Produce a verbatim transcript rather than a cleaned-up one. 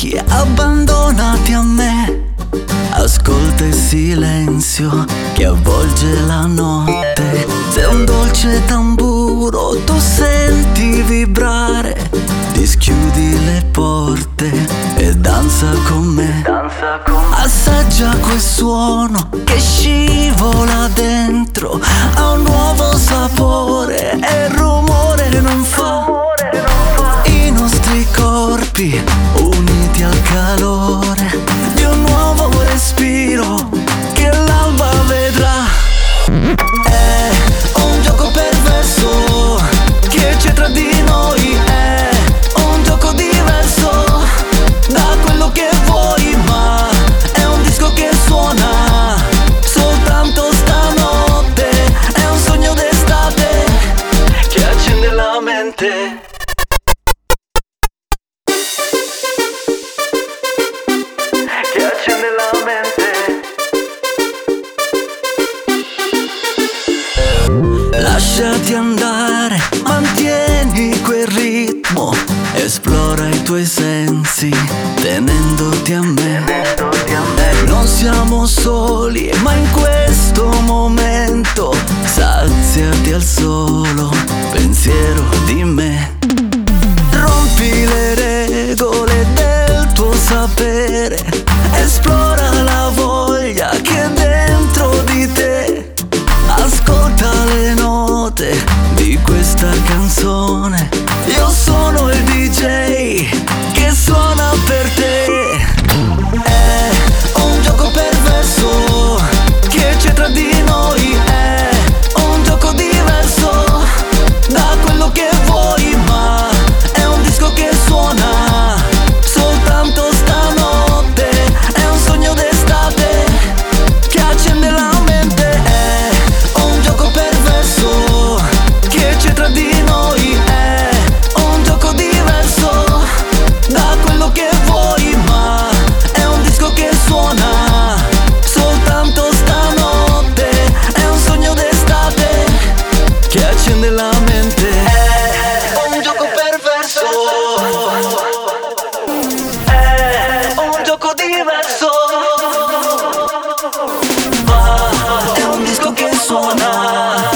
occhi abbandonati a me. Ascolta il silenzio che avvolge la notte. Se un dolce tamburo tu senti vibrare, dischiudi le porte e danza con me. Danza con me. Assaggia quel suono che scivola dentro, ha un nuovo sapore e il rumore non fa. I nostri corpi uniti al calore di un nuovo respiro che l'alba vedrà. È un gioco perverso che c'è tra di noi, è un gioco diverso da quello che vuoi, ma è un disco che suona soltanto stanotte. È un sogno d'estate che accende la mente. Che accende la mente. Lasciati andare, mantieni quel ritmo, esplora i tuoi sensi, tenendoti a me. Non siamo soli, ma in questo momento saziati al solo pensiero di me. Rompi le regole del tuo sapere, esplora la voglia che è dentro di te. Ascolta le note di questa canzone, io sono il D J che suona per te. È un gioco perverso che c'è tra di noi, è un gioco diverso da quello che vuoi, ma è un disco che suona soltanto stanotte. È un sogno d'estate che accende la mente. È un gioco perverso che c'è tra di noi, è un gioco diverso da quello che vuoi, ma è un disco che suona soltanto stanotte. È un sogno d'estate che accende la mente. È un gioco perverso, è un gioco diverso, ma è un disco che suona